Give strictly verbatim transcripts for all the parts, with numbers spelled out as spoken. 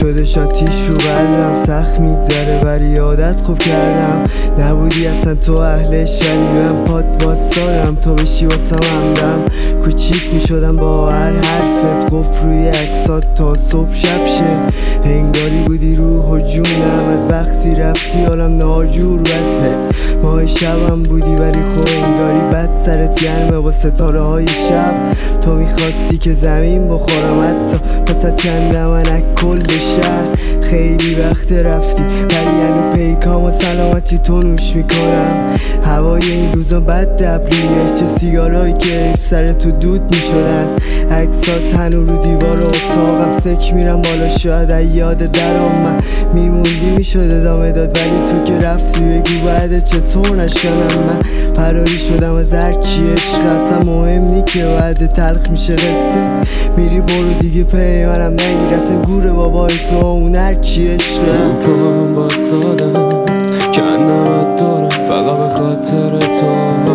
شده شاتیش رو قلبم، سخت میگذره ولی عادت خوب کردم. نبودی اصلا تو اهلش ولی من پات واسادم تا بشی واسم همدم. کوچیک میشدم با هر حرفت، قفل روی عکسات تا صبح شب شه. انگاری بودی روح و جونم، از وقتی رفتی حالم ناجور بده. ماه شبم بودی ولی خب انگاری بد سرت گرمه با ستاره های شب. تو میخواستی که زمین بخورم، حتی پست کندم من از کل شهر. خیلی وقت رفتی ولی هنو پیکام و سلامتی تو نوش میکنم. هوای این روزا بد دبریه، چه سیگارایی که حیف سر تو دود میشدن. عکسات هنو رو دیوار اتاقم، سک میرم بالا شاید از یاد درام من میموندی میشد ادامه داد. ولی تو که رفتی بگو بعد چطور نشکنم. من فراری شدم از هر چی عشق، اصلا مهم نی که بعد تلخ میشه قصه. میری برو دیگه پیمانم نگیر، اصلا گوره بابای تو اون هر چی عشقه. رو پام با سادم کندمت دارم فقط به خاطر تو،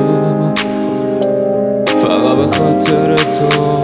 فقط به خاطر تو.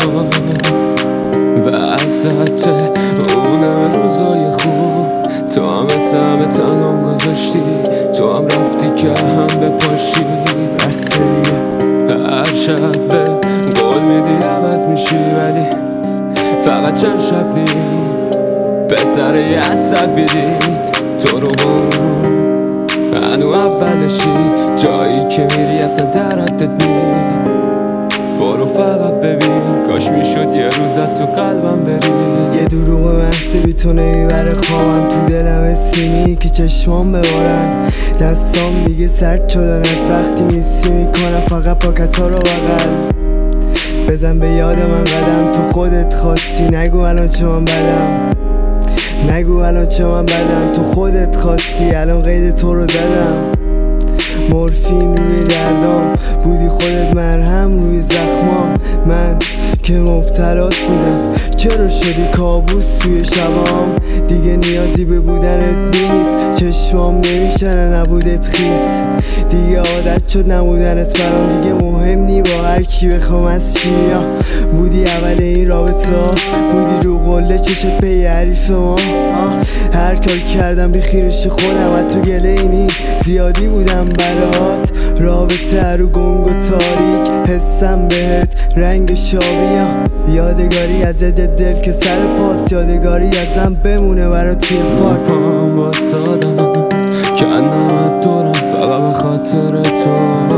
وسط اون همه روزای خوب تو هم مثل همه تنام گذاشتی، تو هم رفتی که هم بپاشی. بسته دیگه هر شب به قول میدی عوض میشی ولی فقط چند شب نیم پسر یه عصبی دید تو رو بون. هنو اولشی جایی که میری اصلا تردد نیم. برو فقط ببین کاش میشد یه روزت تو قلبم بری. یه دروغ محض بی تو نمیبره خوابم، تو دلم سینی که چشمام ببارن. دستام دیگه سرد شدن از وقتی نیستی، میکنم فقط پاکتا رو بغل. بزن به یاد من قدم، تو خودت خواستی. نگو الان چه من بدم، نگو الان چه من بدم. تو خودت خواستی الان قید تو رو زدم. مورفین روی دردام بودی، خودت مرهم روی زخمام. من که مبتلات بودم چرا شدی کابوس توی شبام. دیگه نیازی به بودنت نیست، چشمام نمیشنه نبودت خیس. دیگه عادت شد نبودنت برام، دیگه مهم نی با هر کی بخوام از چی. بودی اول این رابطه، بودی رو قله چشت پی حریف ما. هر کار کردم به خیرش خودم، از تو گله اینی زیادی بودم برات. رابطه رو گنگ و تاریک، حسم بهت رنگ شابیه. یادگاری از جد دل که سر پاس، یادگاری ازم بمونه برات توی فاک. پام با سادم کندمت دارم فقط به خاطر تو،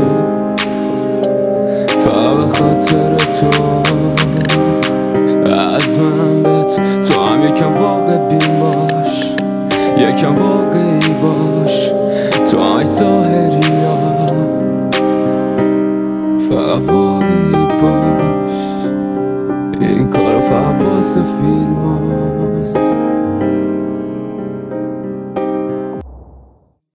فقط به خاطر تو. از من بهت تو هم یکم واقع بین باش، یکم واقعی باش. تو هم ظاهری ها فقط واقعی باش. این کارو فقط واسه فیلم ها.